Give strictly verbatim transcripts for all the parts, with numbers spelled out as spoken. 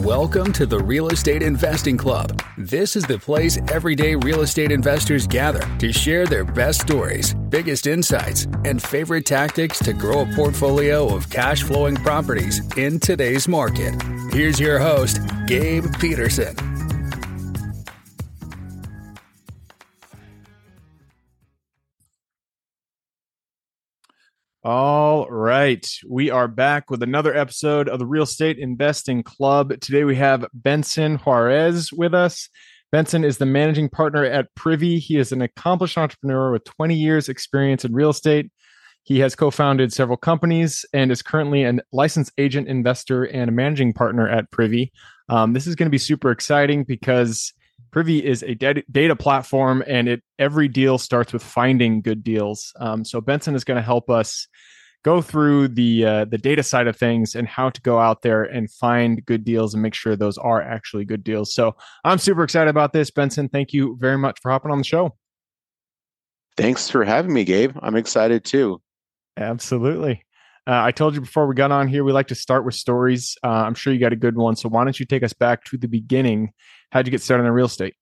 Welcome to the Real Estate Investing Club. This is the place everyday real estate investors gather to share their best stories, biggest insights, and favorite tactics to grow a portfolio of cash flowing properties in today's market. Here's your host, Gabe Peterson. All right. We are back with another episode of the Real Estate Investing Club. Today we have Benson Juarez with us. Benson is the managing partner at Privy. He is an accomplished entrepreneur with twenty years experience in real estate. He has co-founded several companies and is currently a licensed agent, investor, and a managing partner at Privy. Um, this is going to be super exciting because Privy is a data platform, and it every deal starts with finding good deals. Um, so Benson is going to help us go through the uh, the data side of things and how to go out there and find good deals and make sure those are actually good deals. So I'm super excited about this, Benson. Thank you very much for hopping on the show. Thanks for having me, Gabe. I'm excited too. Absolutely. Uh, I told you before we got on here, we like to start with stories. Uh, I'm sure you got a good one. So why don't you take us back to the beginning? How'd you get started in real estate?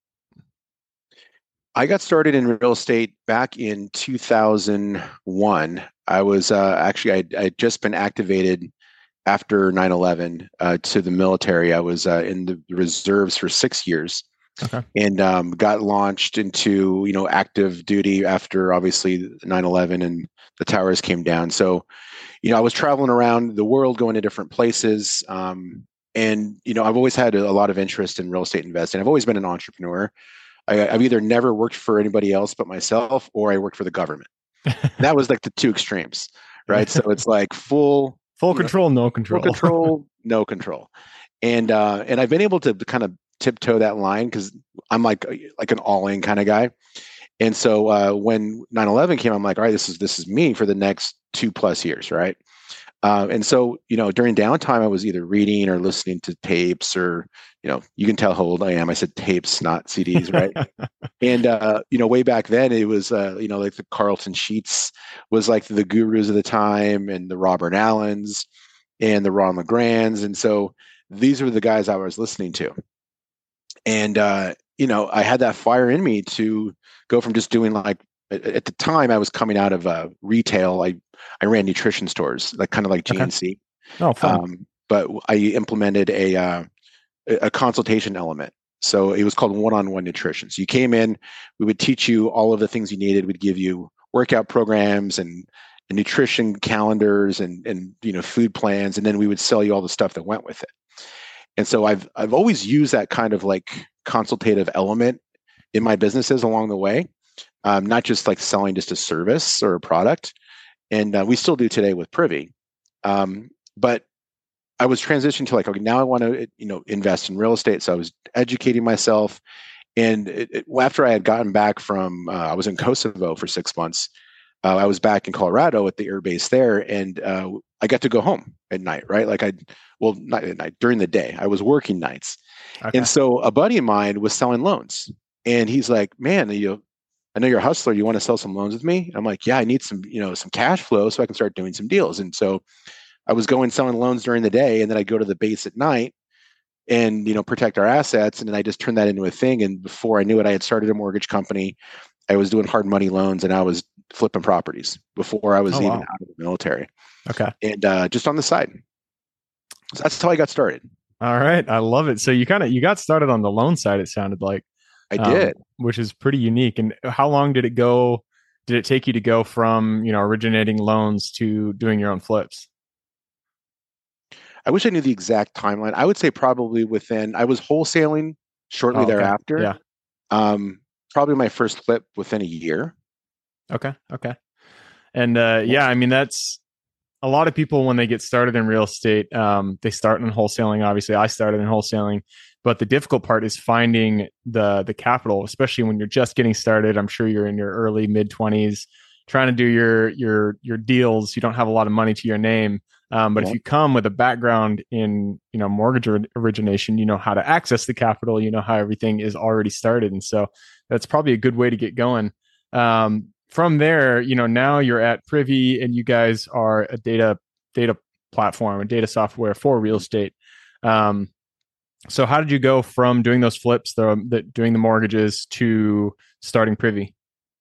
I got started in real estate back in two thousand one. I was uh, actually, I had just been activated after nine eleven uh, to the military. I was uh, in the reserves for six years. Okay. And um, got launched into, you know, active duty after obviously nine eleven and the towers came down. So, you know, I was traveling around the world, going to different places. Um, and, you know, I've always had a, a lot of interest in real estate investing. I've always been an entrepreneur. I, I've either never worked for anybody else but myself, or I worked for the government. That was like the two extremes, right? So it's like full, full control, know, no control, full control, no control. And, uh, and I've been able to kind of tiptoe that line because I'm like, like an all-in kind of guy. And so uh, when nine eleven came, I'm like, all right, this is, this is me for the next two plus years. Right. Uh, and so, you know, during downtime, I was either reading or listening to tapes, or, you know, you can tell how old I am. I said tapes, not C Ds. Right. And, uh, you know, way back then it was, uh, you know, like the Carlton Sheets was like the gurus of the time, and the Robert Allens and the Ron LeGrands. And so these were the guys I was listening to. And, uh, you know, I had that fire in me to go from just doing like, at the time I was coming out of uh, retail. I, I ran nutrition stores, like kind of like G N C. Okay. Oh, fun. Um, but I implemented a, uh, a consultation element. So it was called one-on-one nutrition. So you came in, we would teach you all of the things you needed. We'd give you workout programs and, and nutrition calendars and, and, you know, food plans. And then we would sell you all the stuff that went with it. And so I've I've always used that kind of like consultative element in my businesses along the way, um, not just like selling just a service or a product. And uh, we still do today with Privy. Um, but I was transitioning to like, okay, now I want to, you know, invest in real estate. So I was educating myself. And it, it, after I had gotten back from, uh, I was in Kosovo for six months. Uh, I was back in Colorado at the air base there, and uh, I got to go home at night, right? Like I, well, not at night, during the day. I was working nights. Okay. And so a buddy of mine was selling loans, and he's like, man, you, I know you're a hustler. You want to sell some loans with me? I'm like, yeah, I need some, you know, some cash flow so I can start doing some deals. And so I was going selling loans during the day, and then I go to the base at night and, you know, protect our assets. And then I just turned that into a thing. And before I knew it, I had started a mortgage company. I was doing hard money loans, and I was flipping properties before I was oh, even wow. out of the military. Okay. And uh, just on the side. So that's how I got started. All right. I love it. So you kind of, you got started on the loan side, it sounded like. I did. Um, which is pretty unique. And how long did it go, did it take you to go from, you know, originating loans to doing your own flips? I wish I knew the exact timeline. I would say probably within, I was wholesaling shortly oh, okay. thereafter. Yeah. Um, probably my first flip within a year. Okay. Okay. And uh, yeah, I mean, that's a lot of people when they get started in real estate, um, they start in wholesaling. Obviously, I started in wholesaling, but the difficult part is finding the the capital, especially when you're just getting started. I'm sure you're in your early mid twenties, trying to do your your your deals. You don't have a lot of money to your name, um, but yeah. if you come with a background in you know mortgage or origination, you know how to access the capital. You know how everything is already started, and so that's probably a good way to get going. Um, From there, you know, now you're at Privy, and you guys are a data data platform, a data software for real estate. Um, So how did you go from doing those flips, the, the doing the mortgages, to starting Privy?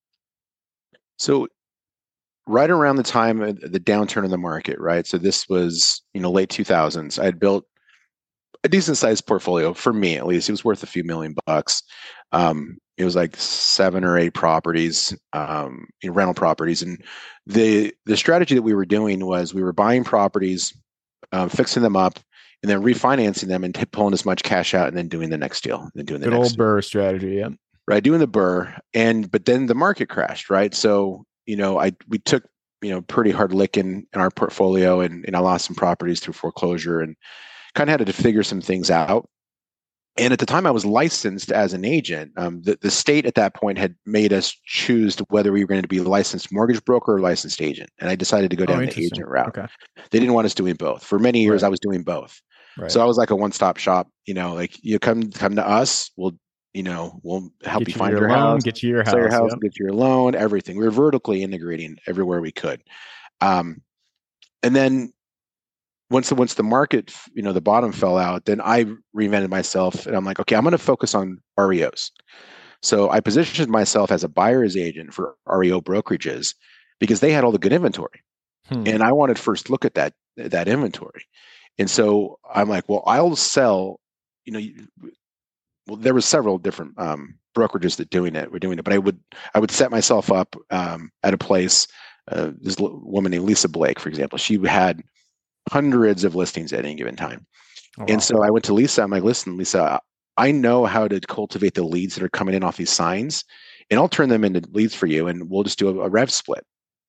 So right around the time of the downturn in the market, right? So this was, you know, late two thousands. I had built a decent sized portfolio for me, at least. It was worth a few million bucks. Um, it was like seven or eight properties, um, you know, rental properties. And the the strategy that we were doing was we were buying properties, um, fixing them up, and then refinancing them and t- pulling as much cash out and then doing the next deal and then doing the Good next old deal. Burr strategy. Yeah. Right. Doing the Burr. And, but then the market crashed, right? So, you know, I, we took, you know, pretty hard licking in our portfolio, and, and I lost some properties through foreclosure and kind of had to figure some things out. And at the time I was licensed as an agent, um, the, the state at that point had made us choose to whether we were going to be a licensed mortgage broker or licensed agent. And I decided to go Oh, down the interesting. agent route. Okay. They didn't want us doing both. For many years, Right. I was doing both. Right. So I was like a one-stop shop, you know, like you come, come to us, we'll, you know, we'll help Get you you find your your loan, house, get you your sell your house. house, Yep. get you your loan, everything. We were vertically integrating everywhere we could. Um, and then once the once the market, you know, the bottom fell out, then I reinvented myself, and I'm like, okay, I'm going to focus on R E Os. So I positioned myself as a buyer's agent for R E O brokerages because they had all the good inventory, Hmm. and I wanted first look at that that inventory. And so I'm like, well, I'll sell. You know, well, there was several different um, brokerages that doing it. Were doing it, but I would I would set myself up um, at a place. Uh, this woman named Lisa Blake, for example, she had hundreds of listings at any given time. Oh, wow. And so I went to Lisa. I'm like, listen, Lisa, I know how to cultivate the leads that are coming in off these signs, and I'll turn them into leads for you, and we'll just do a, a rev split.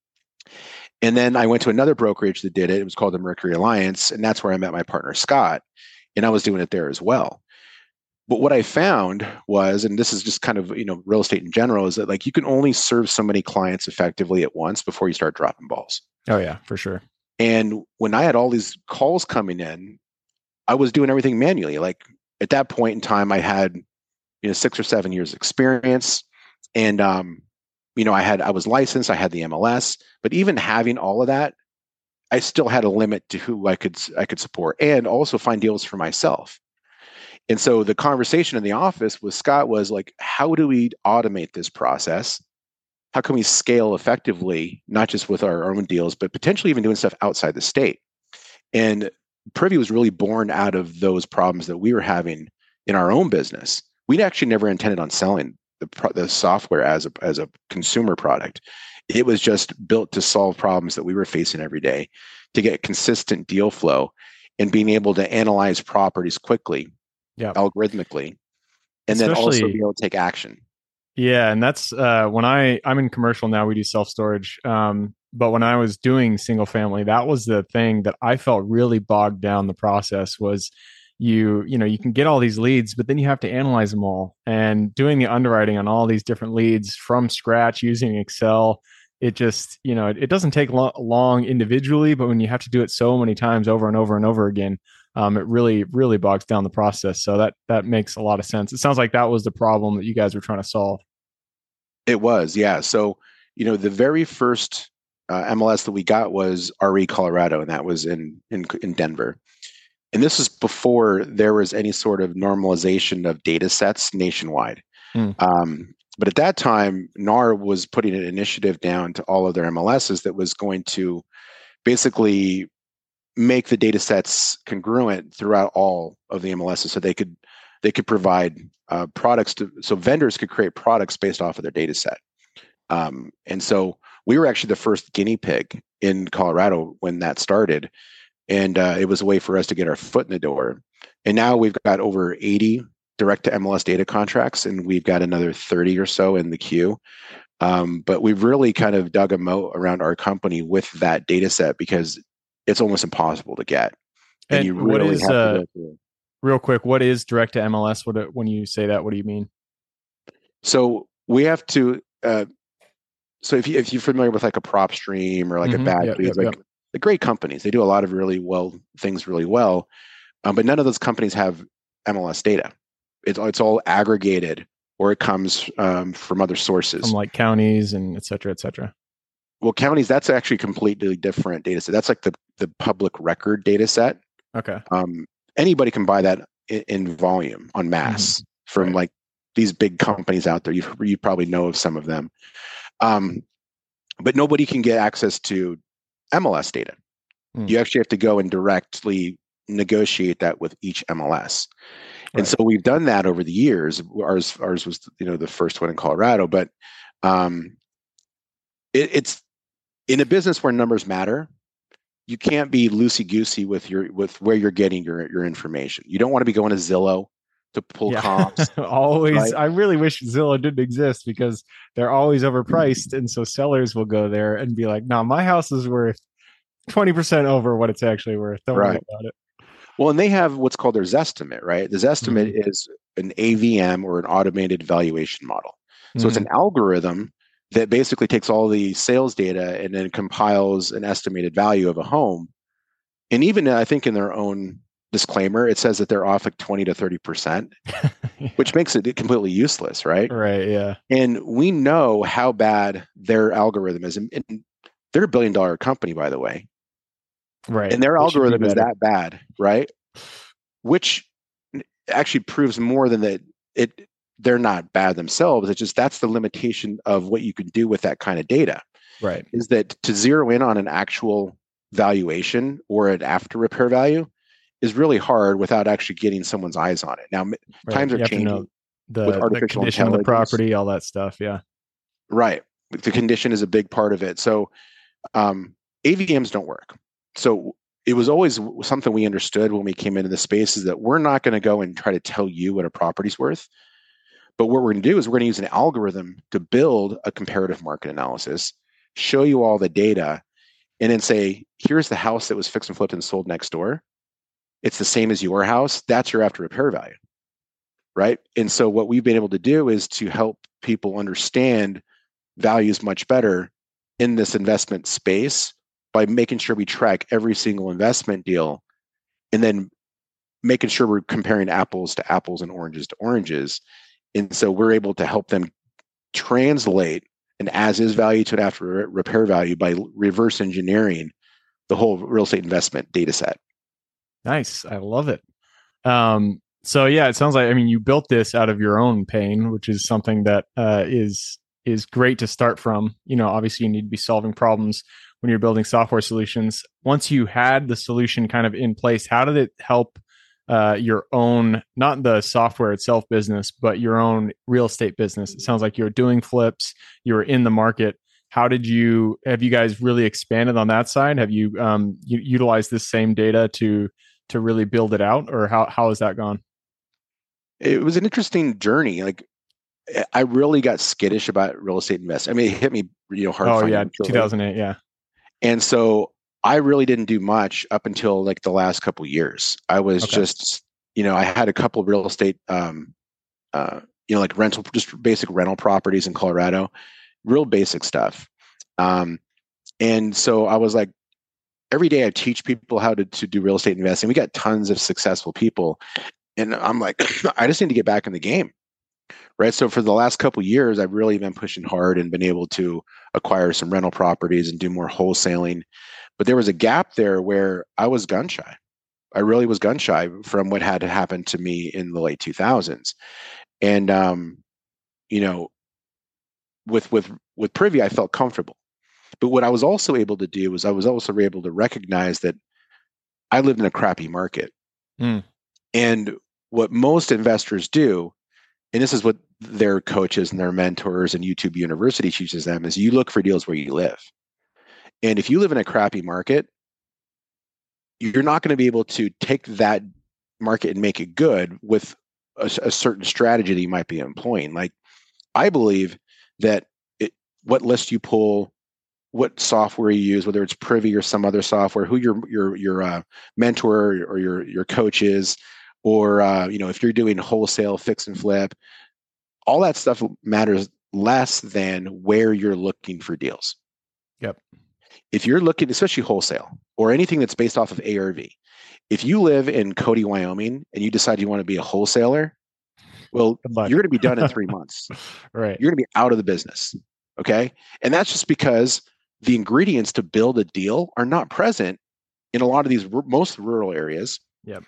And then I went to another brokerage that did it. It was called the Mercury Alliance, and that's where I met my partner, Scott, and I was doing it there as well. But what I found was, and this is just kind of, you know, real estate in general, is that like you can only serve so many clients effectively at once before you start dropping balls. Oh, yeah, for sure. And when I had all these calls coming in, I was doing everything manually. Like at that point in time, I had, you know, six or seven years experience, and um, you know, I had I was licensed, I had the M L S, but even having all of that, I still had a limit to who I could I could support, and also find deals for myself. And so the conversation in the office with Scott was like, how do we automate this process? How can we scale effectively, not just with our own deals, but potentially even doing stuff outside the state? And Privy was really born out of those problems that we were having in our own business. We'd actually never intended on selling the, the software as a, as a consumer product. It was just built to solve problems that we were facing every day, to get consistent deal flow and being able to analyze properties quickly, yeah, algorithmically, and Especially, then also be able to take action. Yeah, and that's uh, when I I'm in commercial now. We do self storage, um, but when I was doing single family, that was the thing that I felt really bogged down. The process was you you know you can get all these leads, but then you have to analyze them all, and doing the underwriting on all these different leads from scratch using Excel. It just you know it, it doesn't take lo- long individually, but when you have to do it so many times over and over and over again. Um, it really, really bogs down the process. So that that makes a lot of sense. It sounds like that was the problem that you guys were trying to solve. It was, yeah. So, you know, the very first uh, M L S that we got was R E Colorado, and that was in in in Denver. And this was before there was any sort of normalization of data sets nationwide. Mm. Um, but at that time, N A R was putting an initiative down to all of their M L Ss that was going to basically make the data sets congruent throughout all of the M L Ss, so they could they could provide uh, products to so vendors could create products based off of their data set. Um, and so we were actually the first guinea pig in Colorado when that started, and uh, it was a way for us to get our foot in the door. And now we've got over eighty direct to M L S data contracts, and we've got another thirty or so in the queue. Um, but we've really kind of dug a moat around our company with that data set because it's almost impossible to get. And, and you really what is, have to uh, go through. Real quick, what is direct to M L S? What when you say that, what do you mean? So we have to. Uh, so if you if you're familiar with like a PropStream or like mm-hmm. a Bad yep, Leads, yep, like yep. the great companies, they do a lot of really well things really well, um, but none of those companies have M L S data. It's it's all aggregated, or it comes um, from other sources, from like counties and et cetera, et cetera. Well, counties, that's actually a completely different data set. That's like the, the public record data set. Okay. Um, anybody can buy that in, in volume on mass Mhm. from Right. like these big companies out there. You you probably know of some of them, um, but nobody can get access to M L S data. Mm. You actually have to go and directly negotiate that with each M L S. And Right. so we've done that over the years. Ours ours was you know the first one in Colorado, but um, it, it's in a business where numbers matter. You can't be loosey goosey with your with where you're getting your your information. You don't want to be going to Zillow to pull Yeah. comps, Always. right? I really wish Zillow didn't exist because they're always overpriced. And so sellers will go there and be like, no, my house is worth twenty percent over what it's actually worth. Don't worry Right. about it. Well, and they have what's called their Zestimate, right? The Zestimate Mhm. is an A V M or an automated valuation model. So it's Mhm. an algorithm that basically takes all the sales data and then compiles an estimated value of a home. And even I think in their own disclaimer, it says that they're off like twenty to thirty percent, Yeah. which makes it completely useless, right? Right. Yeah. And we know how bad their algorithm is. And, and they're a billion dollar company, by the way. Right. And their It should be algorithm is better. that bad, right? Which actually proves more than that it they're not bad themselves. It's just that's the limitation of what you can do with that kind of data. Right. Is that to zero in on an actual valuation or an after repair value is really hard without actually getting someone's eyes on it. Now m- Right. times are You have to know changing with the the artificial condition of the intelligence. property, all that stuff. Yeah. Right. The condition is a big part of it. So um, A V Ms don't work. So it was always something we understood when we came into the space is that we're not going to go and try to tell you what a property's worth. But what we're going to do is we're going to use an algorithm to build a comparative market analysis, show you all the data, and then say, here's the house that was fixed and flipped and sold next door. It's the same as your house. That's your after repair value. Right. And so what we've been able to do is to help people understand values much better in this investment space by making sure we track every single investment deal and then making sure we're comparing apples to apples and oranges to oranges. And so we're able to help them translate an as is value to an after repair value by reverse engineering the whole real estate investment data set. Nice. I love it. Um, so yeah, it sounds like, I mean, you built this out of your own pain, which is something that uh, is is great to start from. You know, obviously you need to be solving problems when you're building software solutions. Once you had the solution kind of in place, how did it help uh, your own, not the software itself business, but your own real estate business? It sounds like you're doing flips, you're in the market. How did you, have you guys really expanded on that side? Have you um, u- utilized this same data to to really build it out, or how how has that gone? It was an interesting journey. Like I really got skittish about real estate investing. I mean, it hit me, you know, hard Oh yeah, financially. two thousand eight. Yeah. And so I really didn't do much up until like the last couple of years. I was Okay. just, you know, I had a couple of real estate, um, uh, you know, like rental, just basic rental properties in Colorado, real basic stuff. Um, and so I was like, every day I teach people how to, to do real estate investing. We got tons of successful people. And I'm like, I just need to get back in the game. Right. So for the last couple of years, I've really been pushing hard and been able to acquire some rental properties and do more wholesaling. But there was a gap there where I was gun shy. I really was gun shy from what had happened to me in the late two thousands. And, um, you know, with, with, with Privy, I felt comfortable. But what I was also able to do was I was also able to recognize that I lived in a crappy market. Mm. And what most investors do, and this is what their coaches and their mentors and YouTube University teaches them, is you look for deals where you live. And if you live in a crappy market, you're not going to be able to take that market and make it good with a, a certain strategy that you might be employing. Like I believe that it, what list you pull, what software you use, whether it's Privy or some other software, who your your your uh, mentor or your your coach is, or uh, you know, if you're doing wholesale fix and flip, all that stuff matters less than where you're looking for deals. Yep. If you're looking, especially wholesale or anything that's based off of A R V, if you live in Cody, Wyoming, and you decide you want to be a wholesaler, well, Good luck. you're going to be done in three months. Right. You're going to be out of the business. Okay. And that's just because the ingredients to build a deal are not present in a lot of these r- most rural areas. Yep.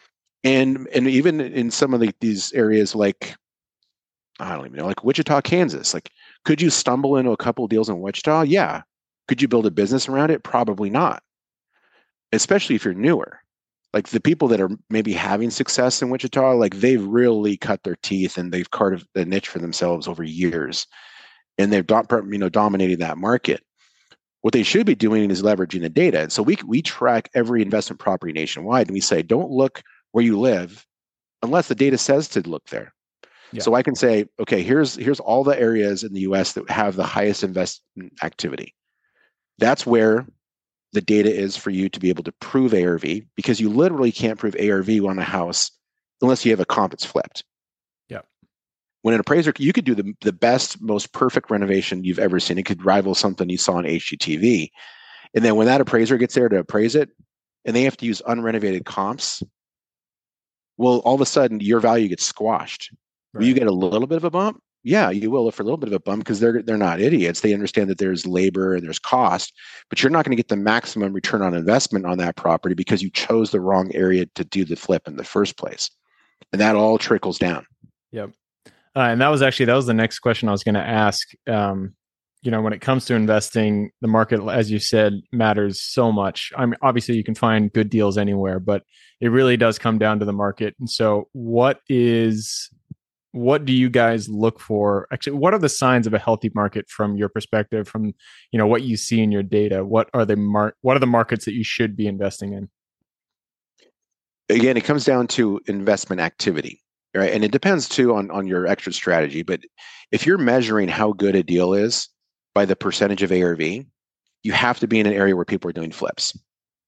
And and even in some of the, these areas like, I don't even know, like Wichita, Kansas, like could you stumble into a couple of deals in Wichita? Yeah. Could you build a business around it? Probably not. Especially if you're newer. Like the people that are maybe having success in Wichita, like they've really cut their teeth and they've carved a niche for themselves over years, and they've you know dominated that market. What they should be doing is leveraging the data. And so we we track every investment property nationwide, and we say, don't look where you live unless the data says to look there. Yeah. So I can say, okay, here's here's all the areas in the U S that have the highest investment activity. That's where the data is for you to be able to prove A R V, because you literally can't prove A R V on a house unless you have a comp that's flipped. Yeah. When an appraiser, you could do the, the best, most perfect renovation you've ever seen. It could rival something you saw on H G T V. And then when that appraiser gets there to appraise it, and they have to use unrenovated comps, well, all of a sudden your value gets squashed. Right. Will you get a little bit of a bump? Yeah, you will for a little bit of a bump, because they're they're not idiots. They understand that there's labor and there's cost, but you're not going to get the maximum return on investment on that property because you chose the wrong area to do the flip in the first place. And that all trickles down. Yep. Uh, and that was actually, that was the next question I was going to ask. Um, you know, when it comes to investing, the market, as you said, matters so much. I mean, obviously you can find good deals anywhere, but it really does come down to the market. And so what is... what do you guys look for? Actually, what are the signs of a healthy market from your perspective, from, you know, what you see in your data? What are the mar- what are the markets that you should be investing in? Again, it comes down to investment activity, right? And it depends too on, on your exit strategy. But if you're measuring how good a deal is by the percentage of A R V, you have to be in an area where people are doing flips.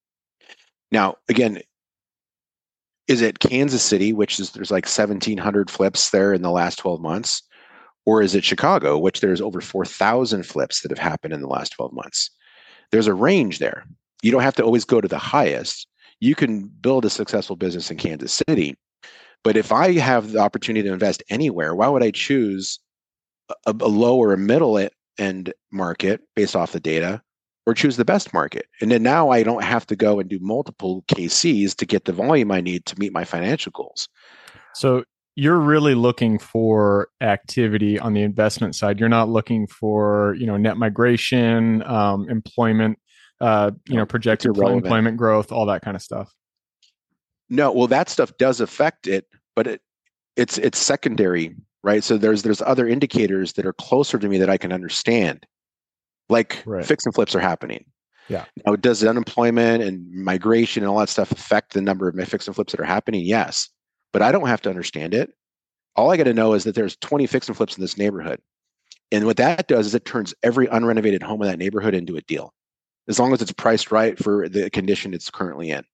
Now, again, is it Kansas City, which is there's like seventeen hundred flips there in the last twelve months? Or is it Chicago, which there's over four thousand flips that have happened in the last twelve months? There's a range there. You don't have to always go to the highest. You can build a successful business in Kansas City. But if I have the opportunity to invest anywhere, why would I choose a, a low or a middle end market based off the data, or choose the best market? And then now I don't have to go and do multiple K Cs to get the volume I need to meet my financial goals. So you're really looking for activity on the investment side. You're not looking for, you know, net migration, um, employment, uh, you know, projected employment growth, all that kind of stuff. No, well, that stuff does affect it, but it it's it's secondary, right? So there's there's other indicators that are closer to me that I can understand. Like right. Fix and flips are happening. Yeah. Now, does unemployment and migration and all that stuff affect the number of fix and flips that are happening? Yes. But I don't have to understand it. All I got to know is that there's twenty fix and flips in this neighborhood. And what that does is it turns every unrenovated home in that neighborhood into a deal, as long as it's priced right for the condition it's currently in.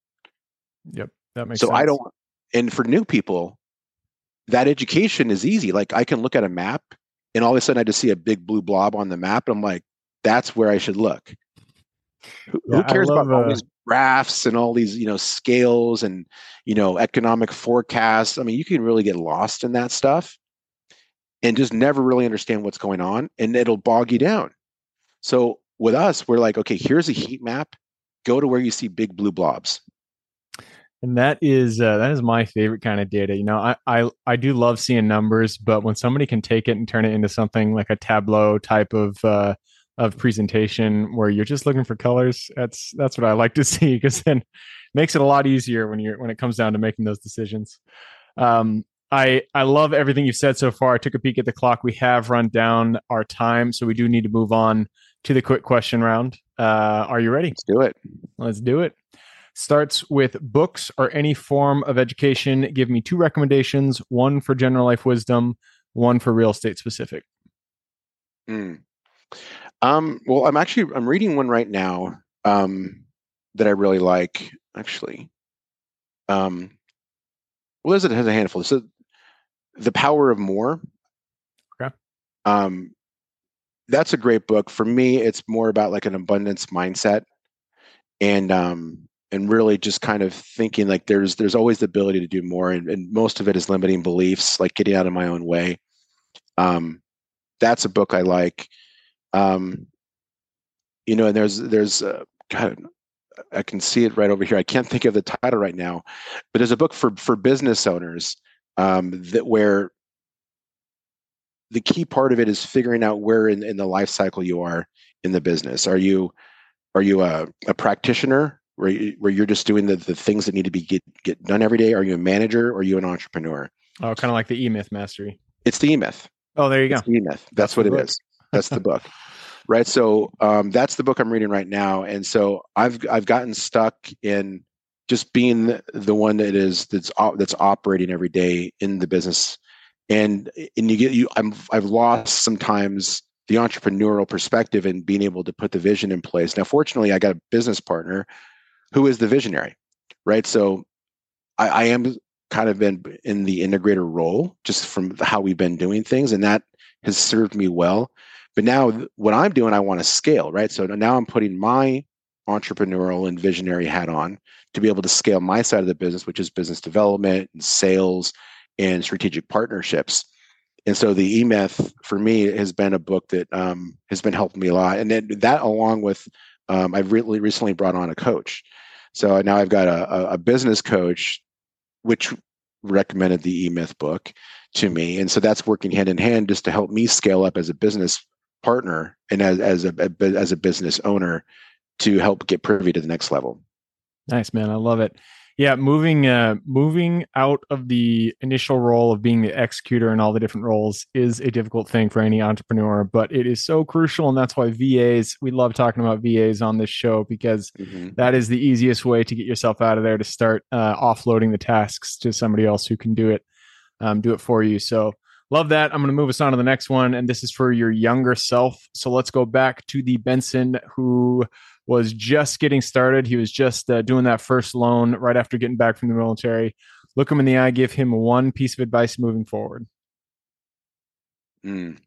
Yep. That makes so sense. So I don't, and for new people, that education is easy. Like I can look at a map, and all of a sudden I just see a big blue blob on the map. And I'm like, that's where I should look. Who, yeah, who cares love, about all uh, these graphs and all these, you know, scales and, you know, economic forecasts? I mean, you can really get lost in that stuff and just never really understand what's going on, and it'll bog you down. So with us, we're like, okay, here's a heat map. Go to where you see big blue blobs. And that is uh, that is my favorite kind of data. You know, I, I I do love seeing numbers, but when somebody can take it and turn it into something like a Tableau type of uh, of presentation where you're just looking for colors, that's that's what I like to see, because then it makes it a lot easier when you're when it comes down to making those decisions. Um, I I love everything you've said so far. I took a peek at the clock. We have run down our time, so we do need to move on to the quick question round. Uh, are you ready? Let's do it. Let's do it. Starts with books or any form of education. Give me two recommendations, one for general life wisdom, one for real estate specific. Mm. Um, well, I'm actually, I'm reading one right now um, that I really like, actually. Um, well, there's a, there's a handful. So The Power of More. Okay. Um, that's a great book. For me, it's more about like an abundance mindset. And um, and really just kind of thinking like there's there's always the ability to do more, and, and most of it is limiting beliefs, like getting out of my own way. Um, that's a book I like. Um, you know, and there's there's uh, God, I can see it right over here. I can't think of the title right now, but there's a book for for business owners um, that where the key part of it is figuring out where in, in the life cycle you are in the business. Are you are you a, a practitioner where you, where you're just doing the, the things that need to be get, get done every day? Are you a manager or are you an entrepreneur? Oh, kind of like the E-Myth mastery. It's the E-Myth. Oh, there you it's go. The E-Myth. That's, that's what it is. That's the book. Right. So um, that's the book I'm reading right now. And so I've I've gotten stuck in just being the, the one that is that's that's operating every day in the business. And and you get you I'm I've lost sometimes the entrepreneurial perspective and being able to put the vision in place. Now, fortunately, I got a business partner who is the visionary, right? So I, I am kind of been in the integrator role just from how we've been doing things, and that has served me well. But now what I'm doing, I want to scale, right? So now I'm putting my entrepreneurial and visionary hat on to be able to scale my side of the business, which is business development and sales and strategic partnerships. And so the E-Myth for me has been a book that um, has been helping me a lot. And then that along with, um, I've really recently brought on a coach. So now I've got a, a business coach, which recommended the E-Myth book to me. And so that's working hand in hand just to help me scale up as a business partner and as, as a, a as a business owner to help get Privy to the next level. Nice, man. I love it. Yeah, moving uh, moving out of the initial role of being the executor and all the different roles is a difficult thing for any entrepreneur, but it is so crucial, and that's why V As, we love talking about V As on this show because mm-hmm. that is the easiest way to get yourself out of there, to start uh, offloading the tasks to somebody else who can do it, um, do it for you. So love that. I'm going to move us on to the next one, and this is for your younger self. So let's go back to the Benson who was just getting started. He was just uh, doing that first loan right after getting back from the military. Look him in the eye, give him one piece of advice moving forward. Mm.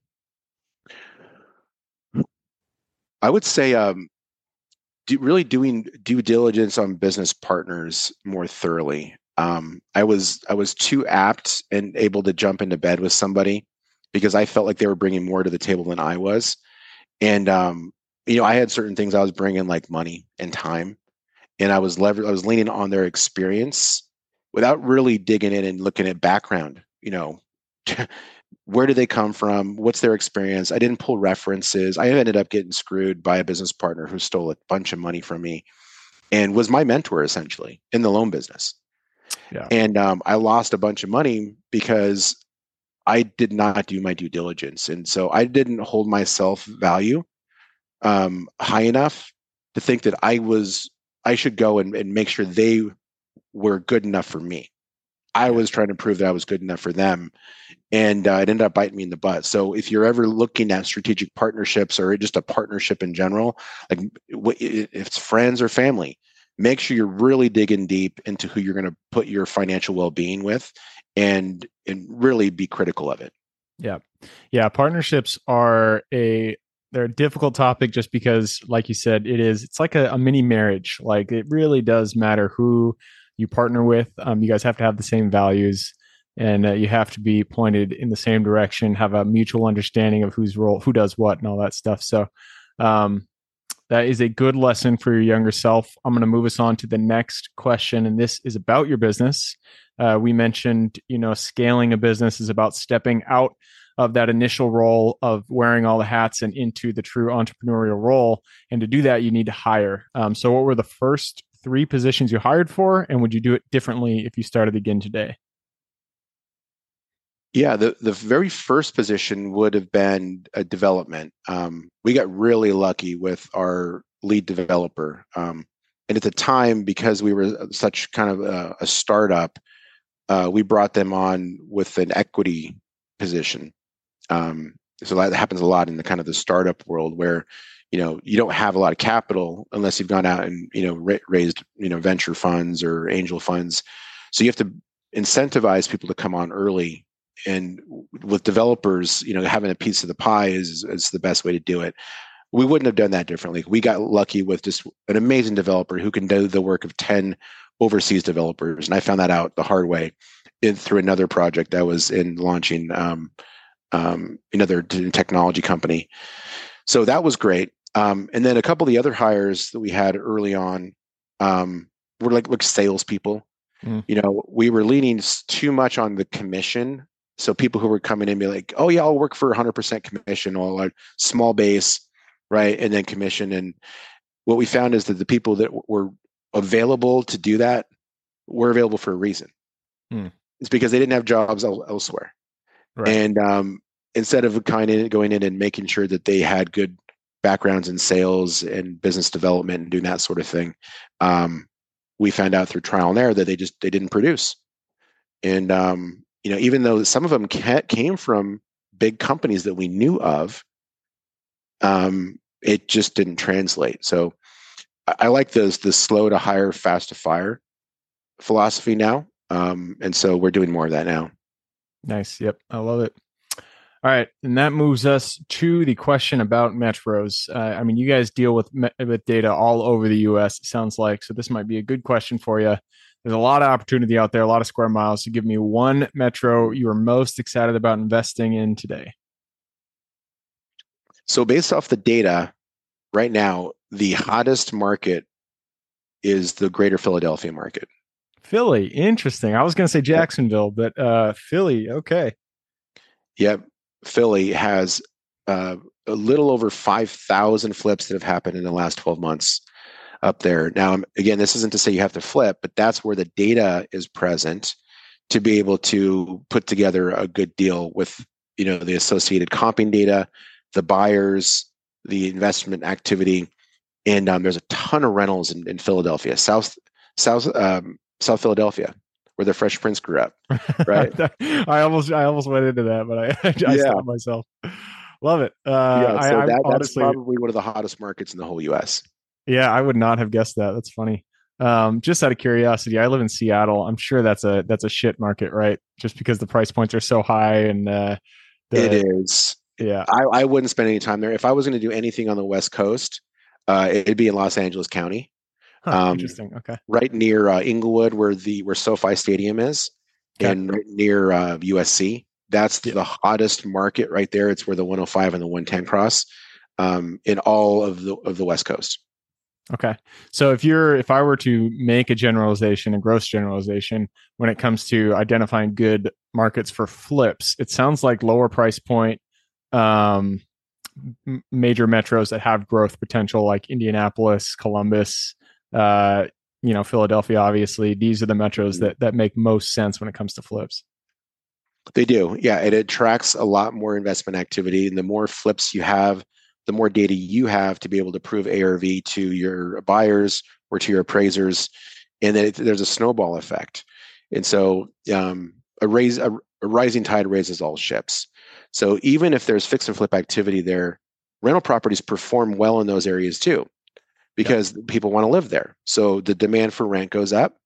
I would say um, do, really doing due diligence on business partners more thoroughly. Um, I was I was too apt and able to jump into bed with somebody because I felt like they were bringing more to the table than I was. And um, you know, I had certain things I was bringing, like money and time, and I was lever- I was leaning on their experience without really digging in and looking at background. You know, where did they come from? What's their experience? I didn't pull references. I ended up getting screwed by a business partner who stole a bunch of money from me and was my mentor essentially in the loan business. Yeah. And um, I lost a bunch of money because I did not do my due diligence, and so I didn't hold myself value um, high enough to think that I was, I should go and, and make sure they were good enough for me. I was trying to prove that I was good enough for them. And uh, it ended up biting me in the butt. So if you're ever looking at strategic partnerships or just a partnership in general, like if it's friends or family, make sure you're really digging deep into who you're going to put your financial well-being with and, and really be critical of it. Yeah. Yeah. Partnerships are a, they're a difficult topic just because, like you said, it is, it's like a, a mini marriage. Like it really does matter who you partner with. Um, you guys have to have the same values and uh, you have to be pointed in the same direction, have a mutual understanding of whose role, who does what and all that stuff. So um, that is a good lesson for your younger self. I'm going to move us on to the next question. And this is about your business. Uh, we mentioned, you know, scaling a business is about stepping out of that initial role of wearing all the hats and into the true entrepreneurial role. And to do that, you need to hire. Um, so what were the first three positions you hired for? And would you do it differently if you started again today? Yeah, the, the very first position would have been a development. Um, we got really lucky with our lead developer. Um, and at the time, because we were such kind of a, a startup, uh, we brought them on with an equity position. Um, so that happens a lot in the kind of the startup world where, you know, you don't have a lot of capital unless you've gone out and, you know, ra- raised, you know, venture funds or angel funds. So you have to incentivize people to come on early. And with developers, you know, having a piece of the pie is, is the best way to do it. We wouldn't have done that differently. We got lucky with just an amazing developer who can do the work of ten overseas developers. And I found that out the hard way in, through another project I was in launching um, um, another technology company. So that was great. Um, and then a couple of the other hires that we had early on, um, we're like like salespeople. Mm. You know, we were leaning too much on the commission. So people who were coming in and be like, "Oh yeah, I'll work for one hundred percent commission or like small base, right, and then commission." And what we found is that the people that were available to do that were available for a reason. Mm. It's because they didn't have jobs el- elsewhere. Right. And um, instead of kind of going in and making sure that they had good backgrounds in sales and business development and doing that sort of thing, um, we found out through trial and error that they just they didn't produce. And um, you know, even though some of them ca- came from big companies that we knew of, um, it just didn't translate. So I, I like this the slow to hire, fast to fire philosophy now. Um, and so we're doing more of that now. Nice. Yep. I love it. All right. And that moves us to the question about metros. Uh, I mean, you guys deal with, me- with data all over the U S, it sounds like. So this might be a good question for you. There's a lot of opportunity out there, a lot of square miles. So give me one metro you are most excited about investing in today. So based off the data, right now, the hottest market is the greater Philadelphia market. Philly. Interesting. I was going to say Jacksonville, but uh, Philly. Okay. Yep. Philly has uh, a little over five thousand flips that have happened in the last twelve months up there. Now, again, this isn't to say you have to flip, but that's where the data is present to be able to put together a good deal with, you know, the associated comping data, the buyers, the investment activity. And um, there's a ton of rentals in, in Philadelphia, South, South, um, South Philadelphia, where the Fresh Prince grew up, right? I almost, I almost went into that, but I, I Yeah. stopped myself. Love it. Uh, Yeah, so I, I that, that's honestly, probably one of the hottest markets in the whole U S. yeah, I would not have guessed that. That's funny. Um, just out of curiosity, I live in Seattle. I'm sure that's a that's a shit market, right? Just because the price points are so high and uh, the, It is. Yeah, I, I wouldn't spend any time there. If I was going to do anything on the West Coast, uh, it'd be in Los Angeles County. huh, Um, interesting. Okay, right near uh, Inglewood, where the where SoFi Stadium is, okay. and right near uh, U S C. That's Yeah. the hottest market right there. It's where the one oh five and the one ten cross um, in all of the of the West Coast. Okay. So if you're if I were to make a generalization, a gross generalization when it comes to identifying good markets for flips, it sounds like lower price point um m- major metros that have growth potential like Indianapolis, Columbus, uh you know, Philadelphia obviously. These are the metros that that make most sense when it comes to flips. They do. Yeah, it attracts a lot more investment activity, and the more flips you have, the more data you have to be able to prove A R V to your buyers or to your appraisers, and then it, there's a snowball effect. And so um, a raise a, a rising tide raises all ships. So even if there's fix and flip activity there, rental properties perform well in those areas too, because yep. people want to live there. So the demand for rent goes up.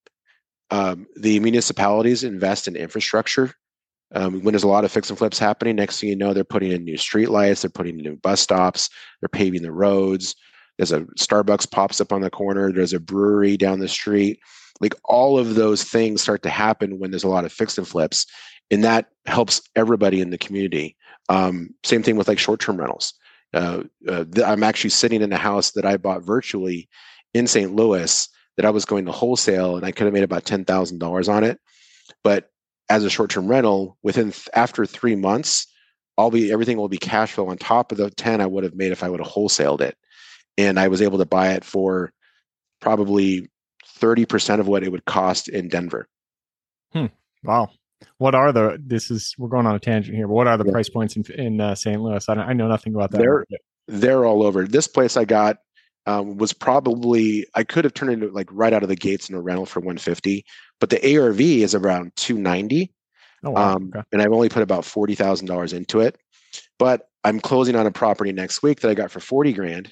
Um, the municipalities invest in infrastructure. Um, when there's a lot of fix and flips happening, next thing you know, they're putting in new street lights, they're putting in new bus stops, they're paving the roads. There's a Starbucks pops up on the corner. There's a brewery down the street. Like all of those things start to happen when there's a lot of fix and flips, and that helps everybody in the community. Um, same thing with like short-term rentals. Uh, uh, th- I'm actually sitting in a house that I bought virtually in Saint Louis that I was going to wholesale, and I could have made about ten thousand dollars on it, but as a short-term rental, within th- after three months, I'll be everything will be cash flow on top of the ten I would have made if I would have wholesaled it, and I was able to buy it for probably thirty percent of what it would cost in Denver. Hmm. Wow. What are the? This is we're going on a tangent here. But what are the yeah. price points in in uh, Saint Louis? I don't, I know nothing about that. They're market. they're all over. This place I got um, was probably I could have turned into like right out of the gates in a rental for one fifty. But the A R V is around two ninety, oh, wow. um, okay. and I've only put about forty thousand dollars into it. But I'm closing on a property next week that I got for forty grand.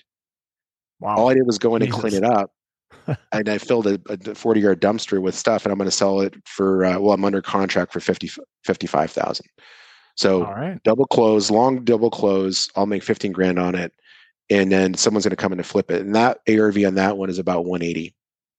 Wow! All I did was go in Jesus. and clean it up, and I filled a, a forty yard dumpster with stuff, and I'm going to sell it for uh, well, I'm under contract for fifty fifty-five thousand. So all right. double close, long double close. I'll make fifteen grand on it, and then someone's going to come in and flip it. And that A R V on that one is about one eighty.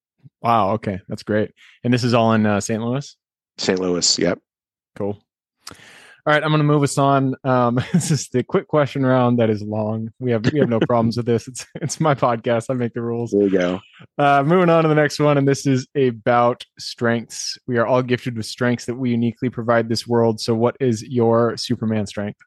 Wow. Okay. That's great. And this is all in uh, Saint Louis? Saint Louis. Yep. Cool. All right, I'm going to move us on. Um, this is the quick question round that is long. We have we have no problems with this. It's it's my podcast. I make the rules. There you go. Uh, moving on to the next one, and this is about strengths. We are all gifted with strengths that we uniquely provide this world. So, what is your Superman strength?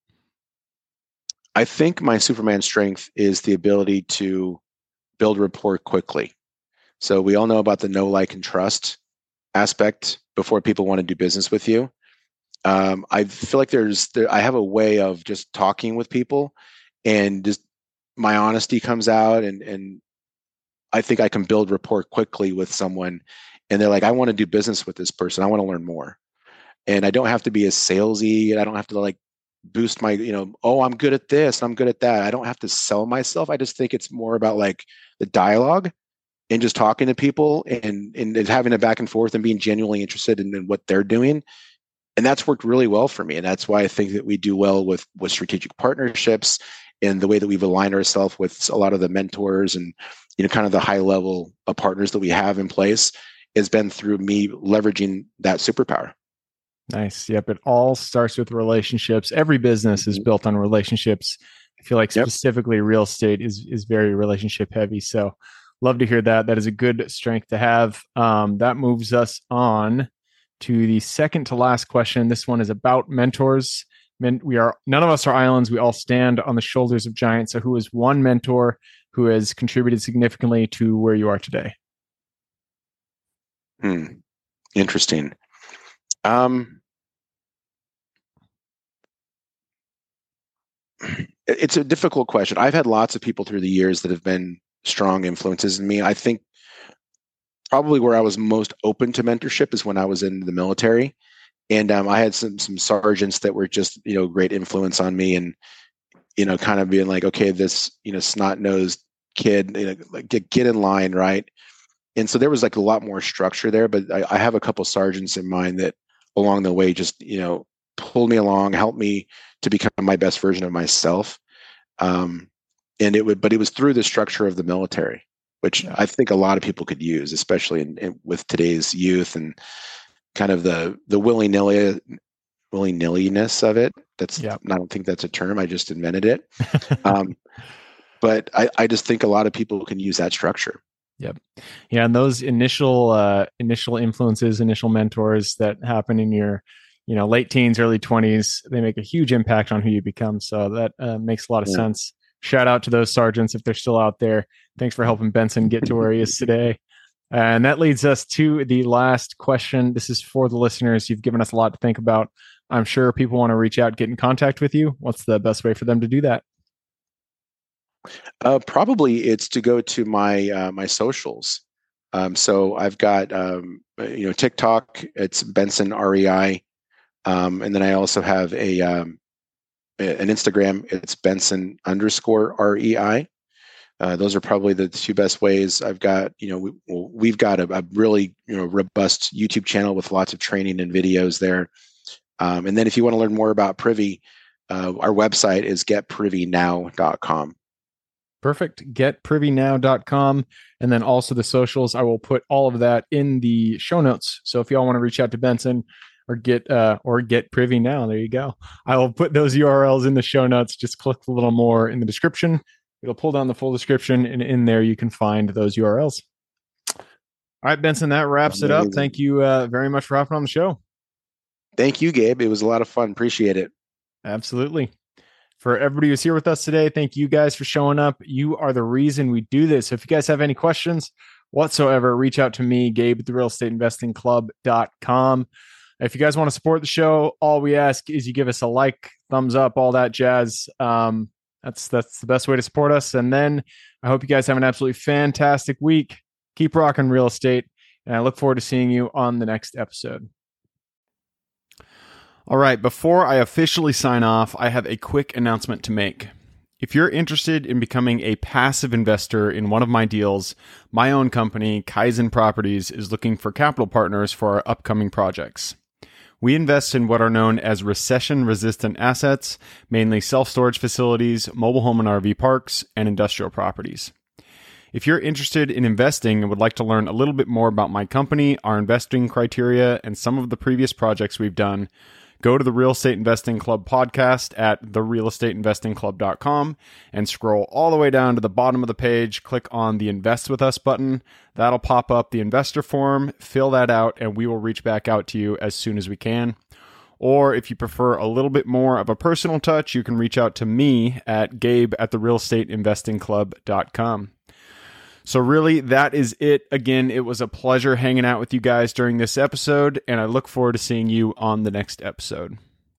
I think my Superman strength is the ability to build rapport quickly. So we all know about the know, like, and trust aspect before people want to do business with you. Um, I feel like there's, there, I have a way of just talking with people, and just my honesty comes out, and and I think I can build rapport quickly with someone, and they're like, I want to do business with this person. I want to learn more, and I don't have to be as salesy, and I don't have to like boost my, you know, oh, I'm good at this, I'm good at that. I don't have to sell myself. I just think it's more about like the dialogue and just talking to people, and and having a back and forth and being genuinely interested in, in what they're doing. And that's worked really well for me. And that's why I think that we do well with, with strategic partnerships, and the way that we've aligned ourselves with a lot of the mentors and, you know, kind of the high level of partners that we have in place has been through me leveraging that superpower. Nice. Yep. It all starts with relationships. Every business is built on relationships. I feel like specifically yep. real estate is, is very relationship heavy. So love to hear that. That is a good strength to have. Um, that moves us on to the second to last question. This one is about mentors. Men, we are none of us are islands. We all stand on the shoulders of giants. So who is one mentor who has contributed significantly to where you are today? Hmm. Interesting. Um, it's a difficult question. I've had lots of people through the years that have been strong influences in me. I think probably where I was most open to mentorship is when I was in the military. And um, I had some some sergeants that were just, you know, great influence on me, and, you know, kind of being like, okay, this, you know, snot-nosed kid, you know, like, get, get in line, right? And so there was like a lot more structure there, but I, I have a couple sergeants in mind that along the way just, you know, pulled me along, helped me to become my best version of myself. Um, and it would, but it was through the structure of the military, which I think a lot of people could use, especially in, in, with today's youth and kind of the the willy-nilly willy-nilliness of it. That's yep. I don't think that's a term. I just invented it. um, but I, I just think a lot of people can use that structure. Yep. Yeah, and those initial uh, initial influences, initial mentors that happen in your, you know, late teens, early twenties, they make a huge impact on who you become. So that uh, makes a lot of yeah. sense. Shout out to those sergeants if they're still out there. Thanks for helping Benson get to where he is today. And that leads us to the last question. This is for the listeners. You've given us a lot to think about. I'm sure people want to reach out, get in contact with you. What's the best way for them to do that? Uh, probably it's to go to my uh, my socials. Um, so I've got um, you know TikTok. It's Benson R E I, um, and then I also have a um, an Instagram. It's Benson underscore R E I. Uh, those are probably the two best ways. I've got, you know, we, we've got a, a really, you know, robust YouTube channel with lots of training and videos there. Um, and then if you want to learn more about Privy, uh, our website is get privy now dot com. Perfect. get privy now dot com. And then also the socials. I will put all of that in the show notes. So if y'all want to reach out to Benson or get uh, or get Privy Now, there you go. I will put those U R Ls in the show notes. Just click a little more in the description. It'll pull down the full description, and in there you can find those U R Ls. All right, Benson, that wraps Amazing. it up. Thank you uh, very much for hopping on the show. Thank you, Gabe. It was a lot of fun. Appreciate it. Absolutely. For everybody who's here with us today, thank you guys for showing up. You are the reason we do this. So if you guys have any questions whatsoever, reach out to me, Gabe at the real estate investing club dot com. If you guys want to support the show, all we ask is you give us a like, thumbs up, all that jazz. Um, That's that's the best way to support us. And then I hope you guys have an absolutely fantastic week. Keep rocking real estate. And I look forward to seeing you on the next episode. All right, before I officially sign off, I have a quick announcement to make. If you're interested in becoming a passive investor in one of my deals, my own company, Kaizen Properties, is looking for capital partners for our upcoming projects. We invest in what are known as recession-resistant assets, mainly self-storage facilities, mobile home and R V parks, and industrial properties. If you're interested in investing and would like to learn a little bit more about my company, our investing criteria, and some of the previous projects we've done, Go to the Real Estate Investing Club podcast at the real estate investing club dot com and scroll all the way down to the bottom of the page. Click on the Invest With Us button. That'll pop up the investor form. Fill that out, and we will reach back out to you as soon as we can. Or if you prefer a little bit more of a personal touch, you can reach out to me at gabe at the real estate investing club dot com. So really, that is it. Again, it was a pleasure hanging out with you guys during this episode, and I look forward to seeing you on the next episode.